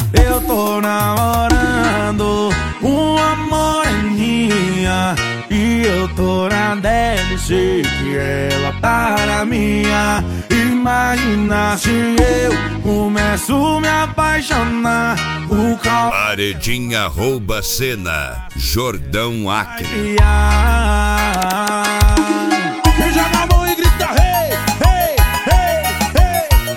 Eu tô namorando uma moreninha e eu tô na dela, sei que ela tá na minha. Imagina se eu começo a me apaixonar. O Paredinha rouba cena, Jordão Acre. E joga a mão e grita hey, hey, hey, hey,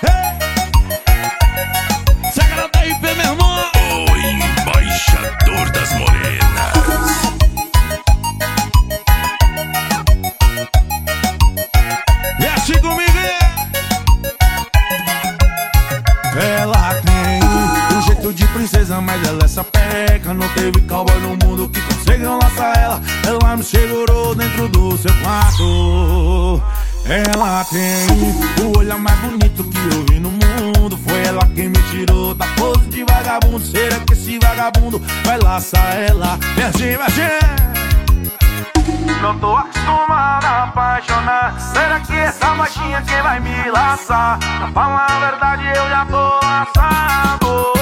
hey. Sagrada da IP, meu irmão. O embaixador das morenas. E assim comigo. Ela tem um jeito de princesa, mas ela é sapeca. Não teve cowboy no mundo que conseguiu laçar ela. Ela me segurou dentro do seu quarto. Ela tem o olhar mais bonito que eu vi no mundo. Foi ela quem me tirou da pose de vagabundo. Será que esse vagabundo vai laçar ela? Merci, não tô acostumado a apaixonar. Será que essa baixinha quem vai me laçar? Pra falar a verdade eu já tô laçado.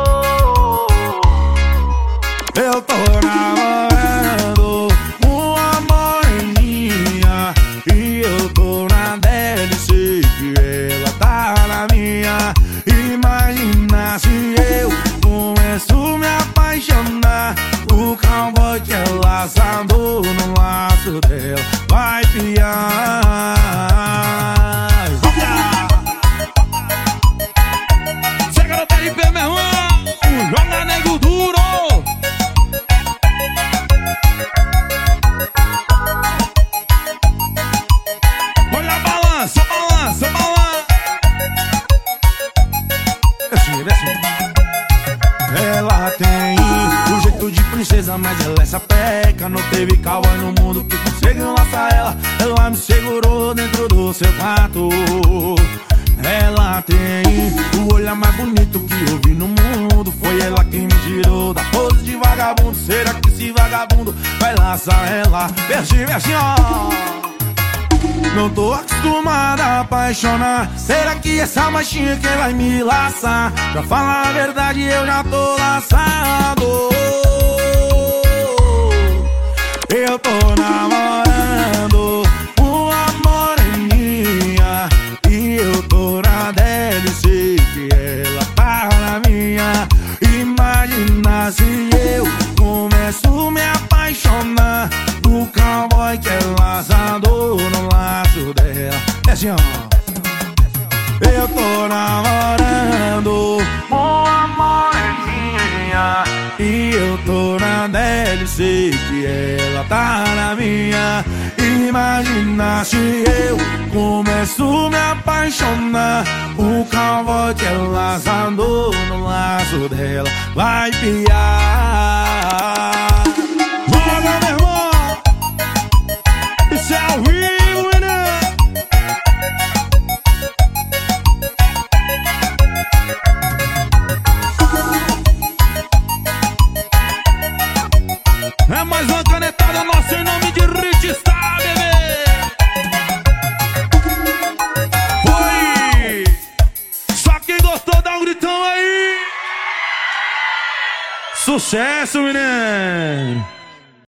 Eu tô namorando uma moreninha e eu tô na dela e sei que ela tá na minha. Imagina se eu começo a me apaixonar. O cowboy que é laçado no laço dela vai piar. Chega da IP, meu irmão. Joga nego duro. Olha a balança, balança, balança. Ela tem um jeito de princesa, mas ela é sapeca. Não teve cowboy no mundo que conseguiu laçar ela. Ela me segurou dentro do seu quarto. Ela tem o olhar mais bonito que eu vi no mundo. Foi ela quem me tirou da pose de vagabundo. Será que esse vagabundo vai laçar ela? Vem assim, ó. Não tô acostumada a apaixonar. Será que essa machinha quem vai me laçar? Pra falar a verdade eu já tô laçado. Eu tô namorando uma moreninha e eu tô na dela e sei que ela tá na minha. Imagina se eu começo a me apaixonar. O cowboy que é laçador no laço dela. É assim, ó. Eu tô namorando uma moreninha e eu tô na dela e sei que ela tá na minha. Imagina se eu começo a me apaixonar. O cowboy que é laçador no laço dela vai piar. Bora, meu irmão. Isso é ao vivo, né? É mais uma canetada nossa em nome de Ritstar, bebê. Foi. Só quem gostou dá um gritão aí. Sucesso, menino.